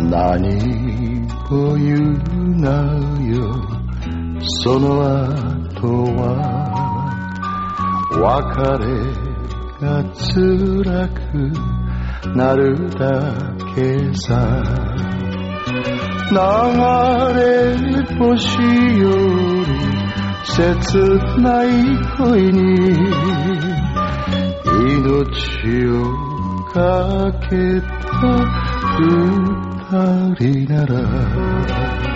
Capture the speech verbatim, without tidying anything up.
何を言うなよその後は別れが辛くなるだけさ流れ星より切ない恋に命をかけた二人なら